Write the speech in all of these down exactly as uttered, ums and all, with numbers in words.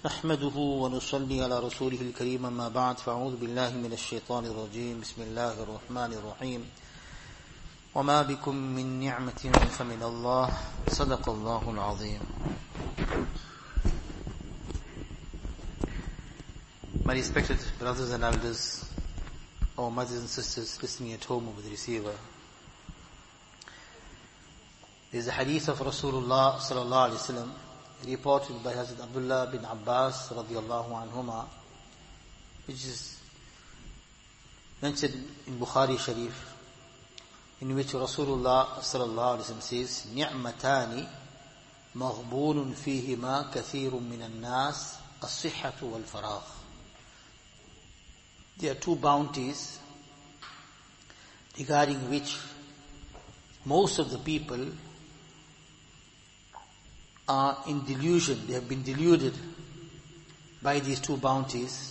نحمده ونصلي على رسوله الكريم أما بعد فأعوذ بالله من الشيطان الرجيم بسم الله الرحمن الرحيم وما بكم من نعمة فمن الله صدق الله العظيم. My respected brothers and elders, our mothers and sisters listening at home over the receiver, there is a hadith of Rasulullah sallallahu alaihi wasallam reported by Hazrat Abdullah bin Abbas radiyallahu anhuma, which is mentioned in Bukhari Sharif, in which Rasulullah sallallahu alaihi wasallam says, "Ni'matani maghbunun fihima kathirun minan nas, as-sihhatu wal faragh." There are two bounties regarding which most of the people are in delusion. They have been deluded by these two bounties,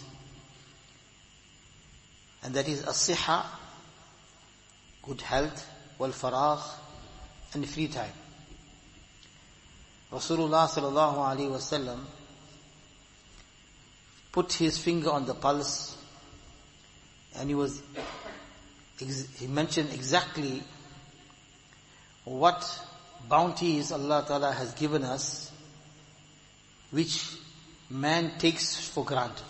and that is as-sihha, good health, wal faragh, and free time. Rasulullah sallallahu alaihi wasallam put his finger on the pulse, and he was he mentioned exactly what bounties Allah Ta'ala has given us, which man takes for granted.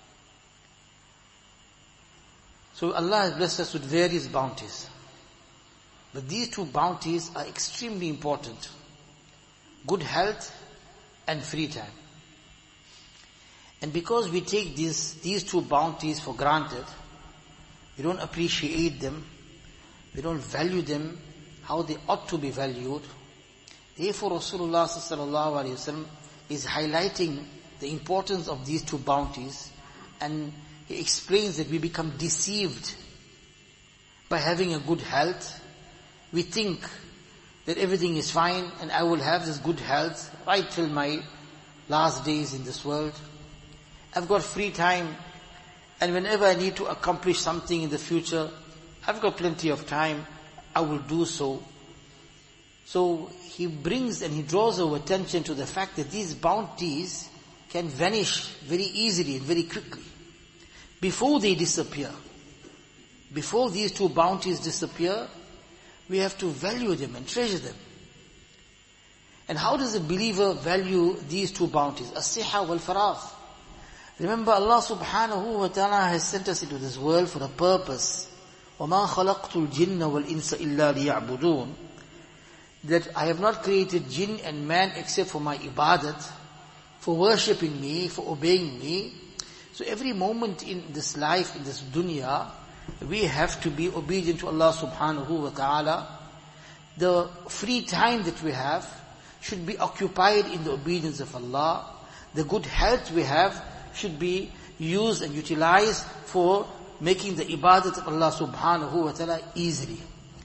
So Allah has blessed us with various bounties. But these two bounties are extremely important. Good health and free time. And because we take these, these two bounties for granted, we don't appreciate them, we don't value them how they ought to be valued. Therefore Rasulullah sallallahu alaihi wasallam is highlighting the importance of these two bounties, and he explains that we become deceived by having a good health. We think that everything is fine and I will have this good health right till my last days in this world. I've got free time, and whenever I need to accomplish something in the future, I've got plenty of time, I will do so. So he brings and he draws our attention to the fact that these bounties can vanish very easily and very quickly. Before they disappear, before these two bounties disappear, we have to value them and treasure them. And how does a believer value these two bounties? As-sihha wal faragh. Remember, Allah subhanahu wa ta'ala has sent us into this world for a purpose. وَمَا خَلَقْتُ الْجِنَّ وَالْإِنسَ إِلَّا لِيَعْبُدُونَ. That I have not created jinn and man except for my ibadat, for worshipping me, for obeying me. So every moment in this life, in this dunya, we have to be obedient to Allah subhanahu wa ta'ala. The free time that we have should be occupied in the obedience of Allah. The good health we have should be used and utilized for making the ibadat of Allah subhanahu wa ta'ala easily.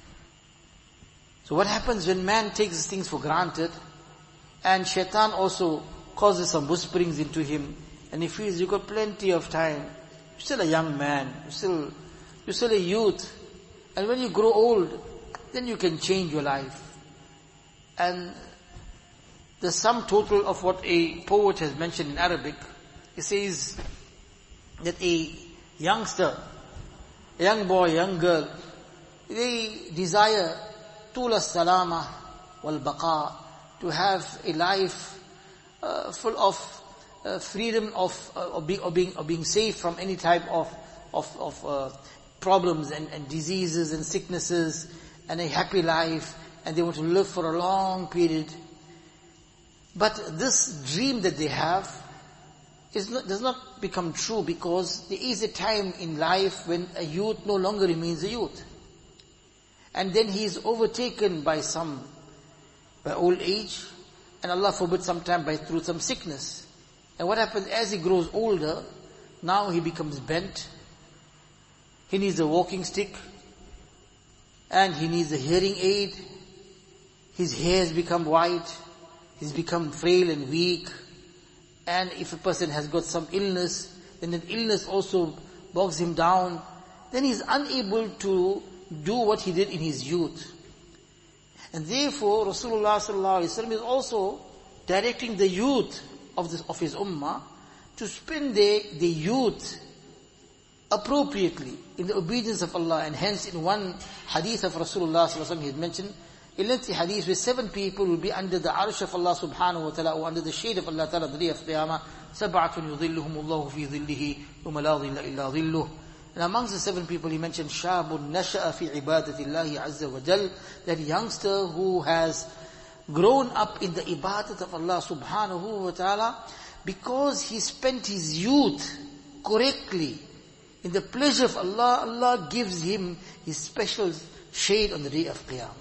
So what happens when man takes things for granted, and shaitan also causes some whisperings into him, and he feels you've got plenty of time, you're still a young man, you're still, you're still a youth, and when you grow old, then you can change your life. And the sum total of what a poet has mentioned in Arabic, he says that a youngster, a young boy, young girl, they desire tul as-salama wal baqa, to have a life uh, full of uh, freedom of, uh, of, being, of, being, of being safe from any type of of, of uh, problems and, and diseases and sicknesses, and a happy life, and they want to live for a long period. But this dream that they have is not, does not become true, because there is a time in life when a youth no longer remains a youth. And then he is overtaken by some, by old age, and Allah forbid sometime by through some sickness. And what happens as he grows older, now he becomes bent, he needs a walking stick, and he needs a hearing aid, his hair has become white, he's become frail and weak, and if a person has got some illness, then that illness also bogs him down, then he's unable to do what he did in his youth. And therefore, Rasulullah sallallahu alaihi wasallam is also directing the youth of this, of his ummah, to spend their, their youth appropriately in the obedience of Allah. And hence in one hadith of Rasulullah sallallahu alaihi wasallam, he had mentioned a lengthy hadith where seven people will be under the arsh of Allah subhanahu wa ta'ala, or under the shade of Allah ta'ala the day of Qiyamah. Sab'atun yudhilluhum Allahu fi dhillihi yawma la dhilla illa dhilluh. And amongst the seven people he mentioned, Shabun nasha'a fi ibadatillahi azza wa jal, that youngster who has grown up in the ibadat of Allah subhanahu wa ta'ala, because he spent his youth correctly in the pleasure of Allah, Allah gives him his special shade on the day of Qiyamah.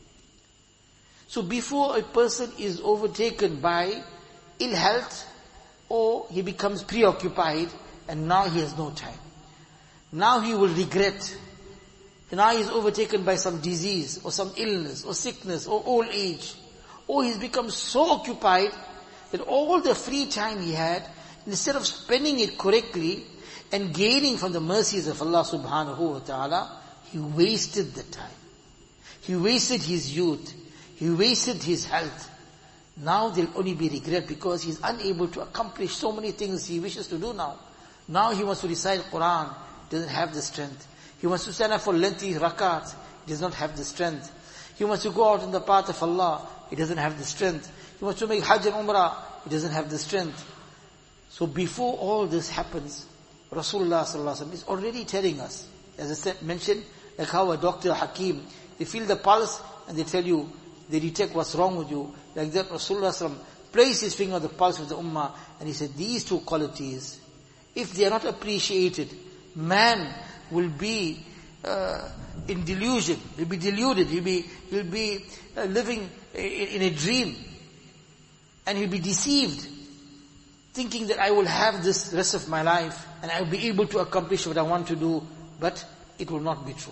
So before a person is overtaken by ill health, or he becomes preoccupied and now he has no time, now he will regret. Now he is overtaken by some disease or some illness or sickness or old age, or he's become so occupied that all the free time he had, instead of spending it correctly and gaining from the mercies of Allah subhanahu wa ta'ala, he wasted the time. He wasted his youth. He wasted his health. Now there'll only be regret because he's unable to accomplish so many things he wishes to do now. Now he wants to recite Quran, doesn't have the strength. He wants to stand up for lengthy rakats, he does not have the strength. He wants to go out in the path of Allah, he doesn't have the strength. He wants to make Hajj and Umrah, he doesn't have the strength. So before all this happens, Rasulullah sallallahu alaihi wasallam is already telling us, as I said, mentioned, like how a doctor, Hakim, they feel the pulse and they tell you, they detect what's wrong with you. Like that, Rasulullah sallallahu alaihi wasallam placed his finger on the pulse of the ummah and he said, these two qualities, if they are not appreciated, man will be uh, in delusion, he'll be deluded, he'll be, he'll be uh, living in, in a dream, and he'll be deceived, thinking that I will have this rest of my life and I will be able to accomplish what I want to do, but it will not be true.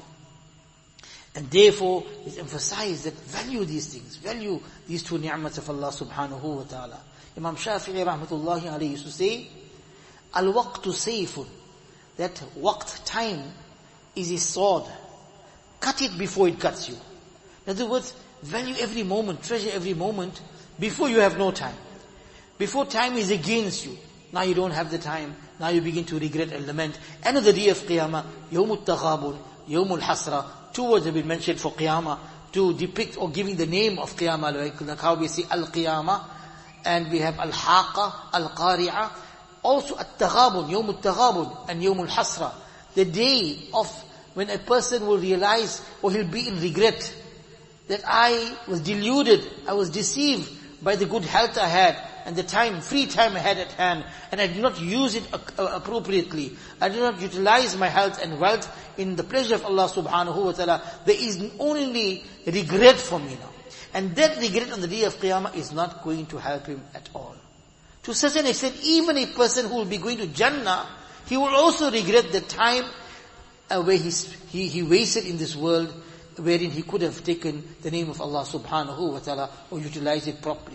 And therefore, it's emphasized that value these things, value these two ni'mats of Allah subhanahu wa ta'ala. Imam Shafi'i rahmatullahi alayhi used to say, Al-waqtu sayfun, that waqt, time, is a sword. Cut it before it cuts you. In other words, value every moment, treasure every moment, before you have no time. Before time is against you. Now you don't have the time. Now you begin to regret and lament. End of the day of Qiyamah, Yawmut Taghabun, Yawmul Hasra. Two words have been mentioned for Qiyamah to depict or giving the name of Qiyamah. Like how we see Al-Qiyamah, and we have Al-Haqa, Al-Qari'ah. Also At-Taghabun, Yawmut Taghabun, and Yawmul Hasra. The day of when a person will realize, or he'll be in regret, that I was deluded, I was deceived by the good health I had, and the time, free time I had at hand, and I did not use it appropriately. I did not utilize my health and wealth in the pleasure of Allah subhanahu wa ta'ala. There is only regret for me now. And that regret on the day of Qiyamah is not going to help him at all. To a certain extent, even a person who will be going to Jannah, he will also regret the time uh, where he's, he, he wasted in this world, wherein he could have taken the name of Allah subhanahu wa ta'ala or utilized it properly.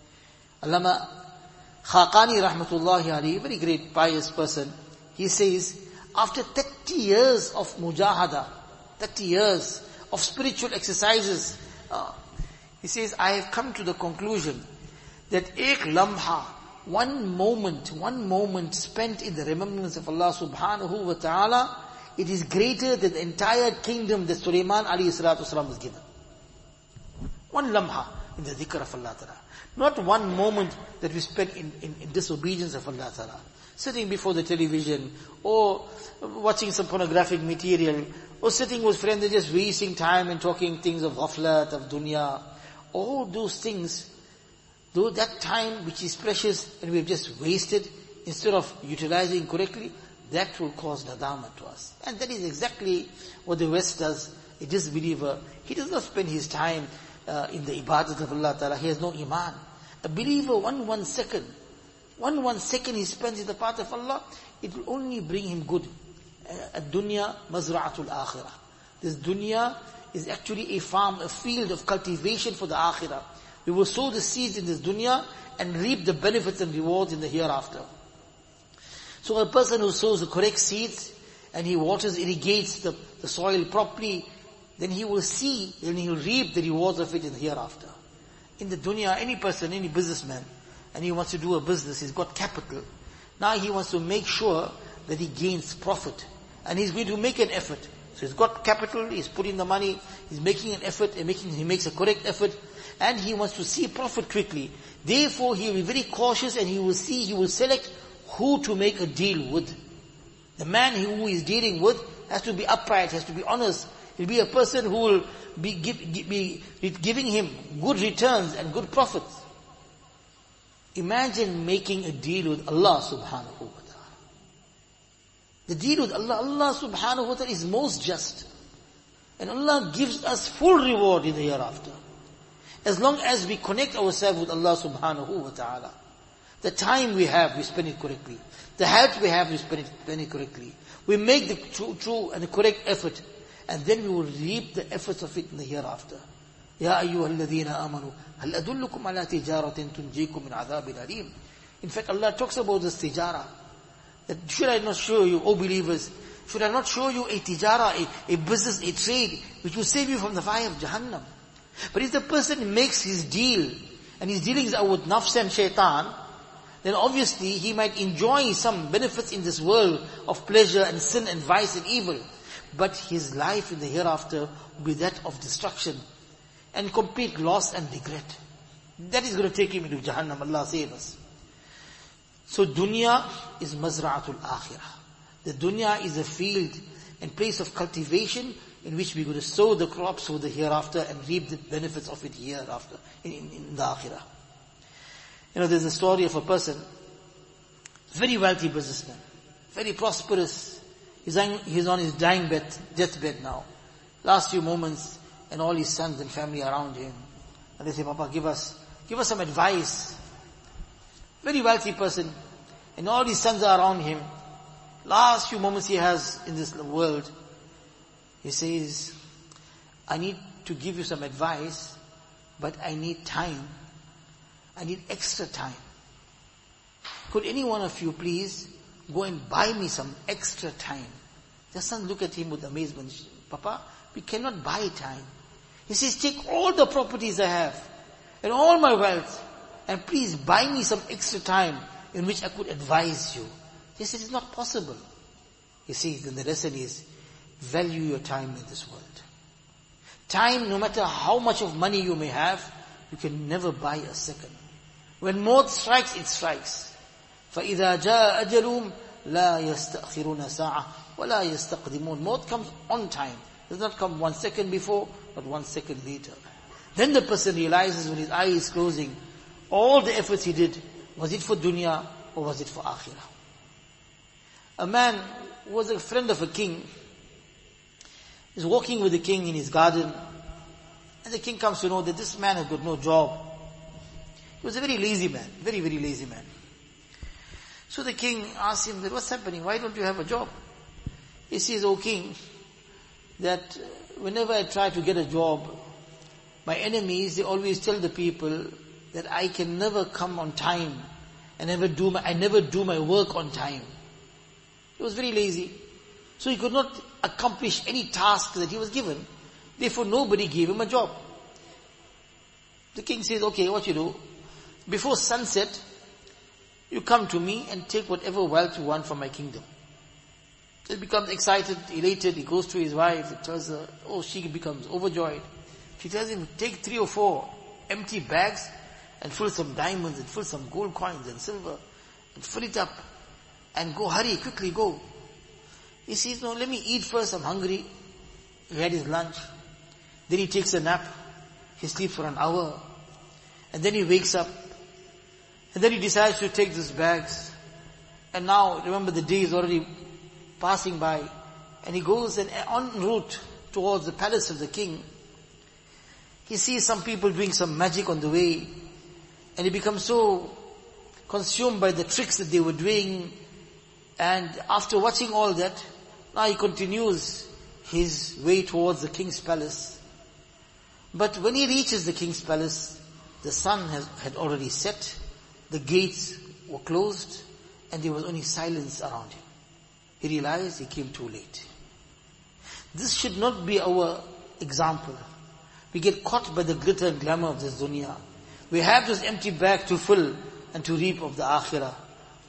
Allama Khaqani rahmatullahi alayhi, very great pious person, he says, after thirty years of mujahada, thirty years of spiritual exercises, uh, he says, I have come to the conclusion that ek lamha, one moment, one moment spent in the remembrance of Allah subhanahu wa ta'ala, it is greater than the entire kingdom that Sulaiman alayhi salatu wasalam was given. One lamha in the dhikr of Allah ta'ala. Not one moment that we spend in, in, in disobedience of Allah ta'ala. Sitting before the television, or watching some pornographic material, or sitting with friends and just wasting time and talking things of ghaflat, of dunya. All those things, though that time which is precious and we have just wasted, instead of utilizing correctly, that will cause nadama to us. And that is exactly what the West does. A disbeliever, he does not spend his time uh, in the ibadat of Allah ta'ala. He has no iman. A believer, one one second, one one second he spends in the path of Allah, it will only bring him good. Ad-dunya mazra'atul akhirah. This dunya is actually a farm, a field of cultivation for the akhirah. We will sow the seeds in this dunya and reap the benefits and rewards in the hereafter. So a person who sows the correct seeds and he waters, irrigates the, the soil properly, then he will see and he will reap the rewards of it in the hereafter. In the dunya, any person, any businessman, and he wants to do a business, he's got capital. Now he wants to make sure that he gains profit. And he's going to make an effort. So he's got capital, he's putting the money, he's making an effort, and making, he makes a correct effort, and he wants to see profit quickly. Therefore he will be very cautious, and he will see, he will select who to make a deal with. The man who he is dealing with has to be upright, has to be honest. He'll be a person who will be, give, be giving him good returns and good profits. Imagine making a deal with Allah subhanahu wa ta'ala. The deal with Allah, Allah subhanahu wa ta'ala is most just. And Allah gives us full reward in the hereafter. As long as we connect ourselves with Allah subhanahu wa ta'ala. The time we have, we spend it correctly. The health we have, we spend it, spend it correctly. We make the true, true and the correct effort. And then we will reap the efforts of it in the hereafter. يَا أَيُّهَا الَّذِينَ آمَنُوا هَلْ أَدُلُّكُمْ عَلَى تِجَارَةٍ تُنْجِيكُمْ مِنْ عَذَابٍ أَلِيمٍ. In fact, Allah talks about this tijara. That should I not show you, O believers, should I not show you a tijara, a, a business, a trade, which will save you from the fire of Jahannam? But if the person makes his deal, and his dealings are with nafs and shaitan, then obviously he might enjoy some benefits in this world of pleasure and sin and vice and evil. But his life in the hereafter will be that of destruction and complete loss and regret. That is going to take him into Jahannam. Allah save us. So dunya is mazra'atul akhirah. The dunya is a field and place of cultivation in which we're going to sow the crops for the hereafter and reap the benefits of it hereafter, in, in, in the akhirah. You know, there's a story of a person, very wealthy businessman, very prosperous. He's on, he's on his dying bed, deathbed now. Last few moments, and all his sons and family around him. And they say, Papa, give us, give us some advice. Very wealthy person, and all his sons are around him. Last few moments he has in this world. He says, I need to give you some advice, but I need time. I need extra time. Could any one of you please go and buy me some extra time? The son look at him with amazement. Papa, we cannot buy time. He says, take all the properties I have and all my wealth and please buy me some extra time in which I could advise you. He said, it's not possible. You see, then the lesson is, value your time in this world. Time, no matter how much of money you may have, you can never buy a second. When maut strikes, it strikes. فَإِذَا جَاءَ أَجَلُهُمْ لَا يَسْتَأْخِرُونَ سَاعَةً وَلَا يَسْتَقْدِمُونَ. Maut comes on time. It does not come one second before, but one second later. Then the person realizes when his eye is closing, all the efforts he did, was it for dunya or was it for akhirah? A man who was a friend of a king is walking with the king in his garden, and the king comes to know that this man has got no job. He was a very lazy man, very, very lazy man. So the king asks him, that, what's happening? Why don't you have a job? He says, O king, that whenever I try to get a job, my enemies, they always tell the people that I can never come on time, and never do my, I never do my work on time. He was very lazy. So he could not accomplish any task that he was given. Therefore nobody gave him a job. The king says, okay, what you do? Before sunset, you come to me and take whatever wealth you want from my kingdom. He becomes excited, elated, he goes to his wife, he tells her, oh, she becomes overjoyed. She tells him, take three or four empty bags and fill some diamonds and fill some gold coins and silver and fill it up and go, hurry, quickly go. He says, no, let me eat first, I'm hungry. He had his lunch. Then he takes a nap. He sleeps for an hour. And then he wakes up. And then he decides to take these bags. And now, remember, the day is already passing by. And he goes and en route towards the palace of the king. He sees some people doing some magic on the way. And he becomes so consumed by the tricks that they were doing. And after watching all that, now he continues his way towards the king's palace. But when he reaches the king's palace, the sun has, had already set, the gates were closed, and there was only silence around him. He realized he came too late. This should not be our example. We get caught by the glitter and glamour of this dunya. We have this empty bag to fill and to reap of the akhirah.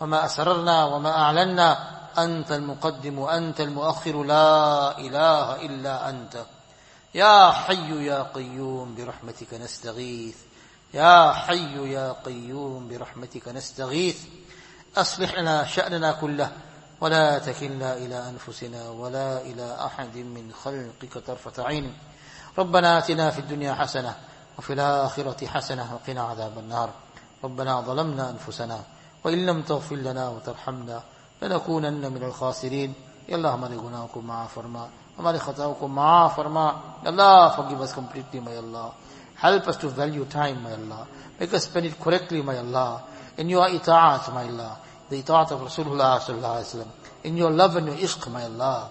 وما أسررنا وما أعلنا أنت المقدم وأنت المؤخر لا إله إلا أنت يا حي يا قيوم برحمتك نستغيث يا حي يا قيوم برحمتك نستغيث أصلح لنا شأننا كله ولا تكلنا إلى أنفسنا ولا إلى أحد من خلقك طرفة عين ربنا آتنا في الدنيا حسنة وفي الآخرة حسنة وقنا عذاب النار ربنا ظلمنا أنفسنا وإن لم تغفر لنا وترحمنا لنكونن من الخاسرين Ya Allah, हमारे गुनाहों को माफ फरमा, हमारे खताओं को माफ फरमा. Ya Allah, forgive us completely, my Allah. Help us to value time, my Allah. Make us spend it correctly, my Allah. In your ita'at, my Allah. The ita'at of Rasulullah sallallahu alaihi wasallam. In your love and your ishq, my Allah.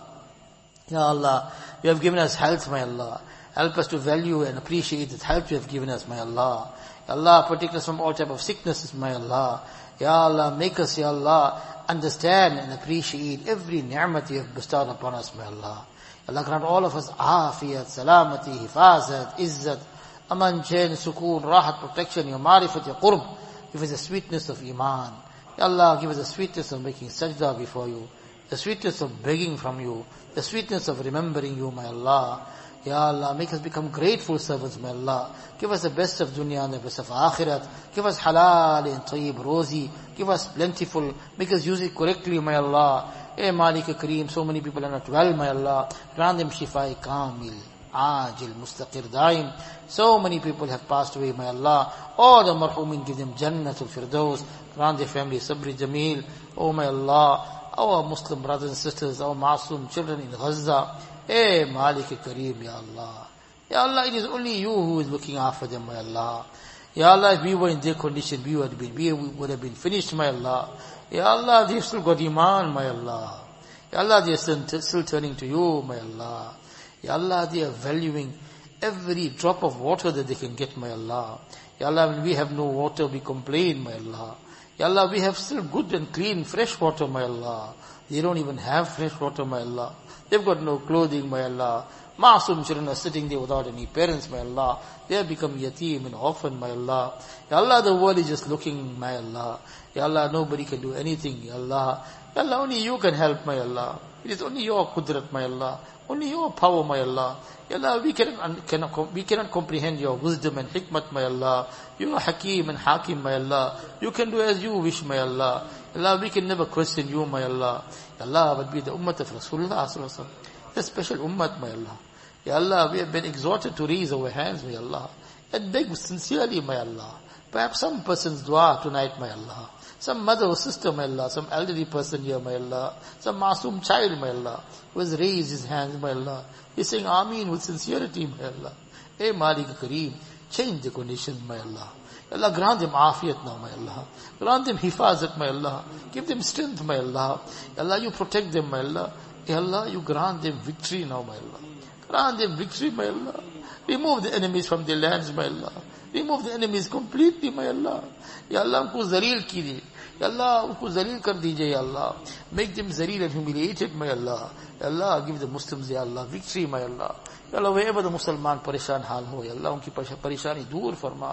Ya Allah, you have given us health, my Allah. Help us to value and appreciate the help you have given us, my Allah. Ya Allah, protect us from all type of sicknesses, my Allah. Ya Allah, make us, Ya Allah, understand and appreciate every ni'mat you have bestowed upon us, my Allah. Allah, grant all of us afiyat, salamati, hifazat, izzat, aman, chain, sukoon, rahat, protection, your marifat, your qurb. Give us the sweetness of iman. Ya Allah, give us the sweetness of making sajda before you, the sweetness of begging from you, the sweetness of remembering you, my Allah. Ya Allah, make us become grateful servants, my Allah. Give us the best of dunya and the best of akhirat. Give us halal and tayyib, rosy. Give us plentiful. Make us use it correctly, my Allah. Eh Malik Kareem, so many people are not well, my Allah. Grant them shifai kamil, ajil, mustaqir, daim. So many people have passed away, my Allah. All the marhumin, give them jannatul firdaus. Grant their family sabri jameel. Oh my Allah, our Muslim brothers and sisters, our Masoom children in Gaza. Hey, Malik Kareem, Ya Allah. Ya Allah, it is only you who is looking after them, my Allah. Ya Allah, if we were in their condition, we would have been, we would have been finished, my Allah. Ya Allah, they've still got iman, my Allah. Ya Allah, they are still, still turning to you, my Allah. Ya Allah, they are valuing every drop of water that they can get, my Allah. Ya Allah, when we have no water, we complain, my Allah. Ya Allah, we have still good and clean, fresh water, my Allah. They don't even have fresh water, my Allah. They've got no clothing, my Allah. Masoom children are sitting there without any parents, my Allah. They have become yatim and orphan, my Allah. Ya Allah, the world is just looking, my Allah. Ya Allah, nobody can do anything, Ya Allah. Ya Allah, only you can help, my Allah. It is only your qudrat, my Allah. Only your power, my Allah. Ya Allah, we cannot, cannot, we cannot comprehend your wisdom and hikmat, my Allah. You are Hakim and Hakim, my Allah. You can do as you wish, my Allah. Ya Allah, we can never question you, my Allah. Ya Allah, but be the ummah of Rasulullah sallallahu alaihi wasallam. The special ummah, my Allah. Ya Allah, we have been exhorted to raise our hands, my Allah. And beg sincerely, my Allah. Perhaps some person's dua tonight, my Allah. Some mother or sister, my Allah. Some elderly person here, my Allah. Some masoom child, my Allah. Who has raised his hands, my Allah. He's saying Ameen with sincerity, my Allah. Hey Malik Kareem, change the conditions, my Allah. Ya Allah, grant them afiyat now, my Allah. Grant them hifazat, my Allah. Give them strength, my Allah. Ya Allah, you protect them, my Allah. Ya Allah, you grant them victory now, my Allah. Grant them victory, my Allah. Remove the enemies from their lands, my Allah. Remove the enemies completely, my Allah. Ya Allah, unko zaleel kijiye. Ya Allah, unko zaleel kar dijiye, Ya Allah. Make them zaleel and humiliated, my Allah. Ya Allah, give the Muslims, Ya Allah, victory, my Allah. Ya Allah, wherever the Musliman parishan hal ho, Ya Allah, unki parishani dur farma.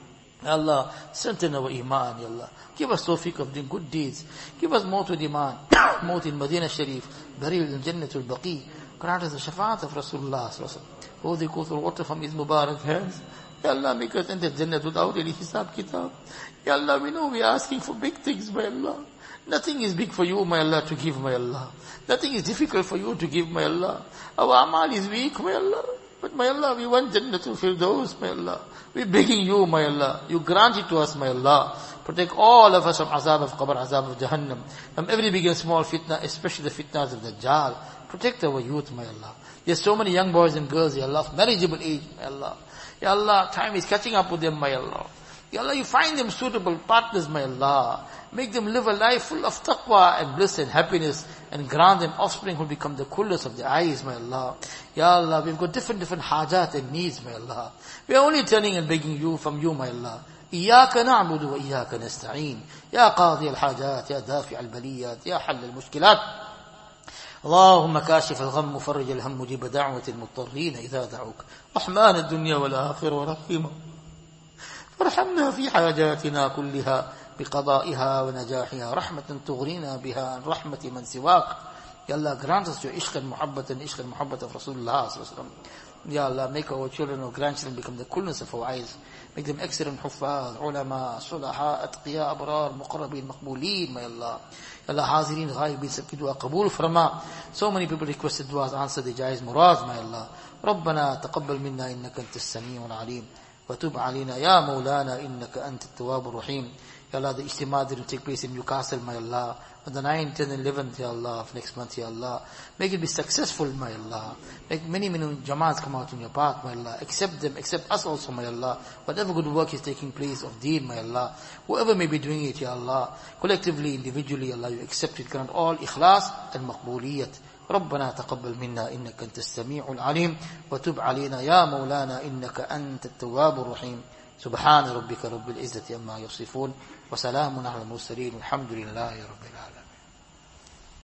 Ya Allah, strengthen our iman, Ya Allah. Give us tawfiq of doing good deeds. Give us maut with iman, maut in Medina Sharif, burial in Jannatul Baqi. Grant us the shafaat of Rasulullah sallallahu alaihi wasallam. Oh, they go through water from his Mubarak hands. Ya Allah, make us enter Jannah without any hisab kitab. Ya Allah, we know we are asking for big things, my Allah. Nothing is big for you, my Allah, to give, my Allah. Nothing is difficult for you to give, my Allah. Our amal is weak, my Allah. But my Allah, we want Jannah to fill those, my Allah. We're begging you, my Allah. You grant it to us, my Allah. Protect all of us from azab of qabr, azab of Jahannam. From every big and small fitna, especially the fitnas of Dajjal. Protect our youth, my Allah. There's so many young boys and girls, Ya Allah, of marriageable age, my Allah. Ya Allah, time is catching up with them, my Allah. Ya Allah, you find them suitable partners, my Allah. Make them live a life full of taqwa and bliss and happiness, and grant them offspring who become the coolest of their eyes, my Allah. Ya Allah, we've got different, different hajat and needs, my Allah. We are only turning and begging you from you, my Allah. إياك نعبد وإياك نستعين يا قاضي الحاجات يا دافع البليات يا حل المشكلات اللهم كاشف الغم مفرج الهم مجيب دعوة المضطرين إذا دعوك رحمن الدنيا والآخرة ورحيمه فارحمنا في حاجاتنا كلها بقضائها ونجاحها رحمة تغنينا بها عن رحمة من سواك. Ya Allah, grant us your ishq and muhabbat and ishq and muhabbat of Rasulullah sallallahu alaihi wasallam. Ya Allah, make our children or grandchildren become the coolness of our eyes. Make them excellent huffaz, ulama, sulaha, atqiya, abrar, muqarrabin, maqbooleen, my Allah. Ya Allah, hazirin, ghaibin, sabki dua qabool farma. So many people requested duas, answer the jaiz murads, my Allah. ربنا تقبل منا إنك أنت السميع العليم وتب علينا يا مولانا إنك أنت التواب الرحيم. Ya Allah, the ijtimad that will take place in Newcastle, my Allah, on the ninth, tenth, and eleventh, Ya Allah, of next month, Ya Allah. Make it be successful, my Allah. Make many, many jamaats come out in your path, my Allah. Accept them, accept us also, my Allah. Whatever good work is taking place of deen, my Allah. Whoever may be doing it, Ya Allah. Collectively, individually, Allah, you accept it. Grant all ikhlas and maqbooliyat. ربنا تقبل منا إنك أنت السميع العليم وتب علينا يا مولانا إنك أنت التواب الرحيم. سبحان ربك رب العزة عما يصفون وسلام على المرسلين والحمد لله رب العالمين.